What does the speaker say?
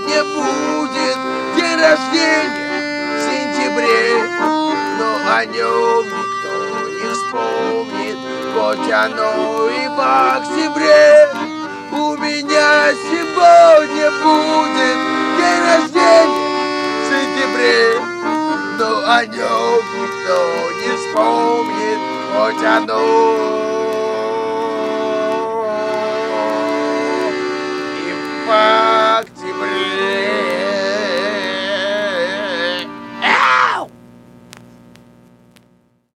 сегодня будет день рождения в сентябре, но о нем никто не вспомнит, хоть оно и в октябре. У меня сегодня будет день рождения в сентябре, но о нем никто не вспомнит, хоть оно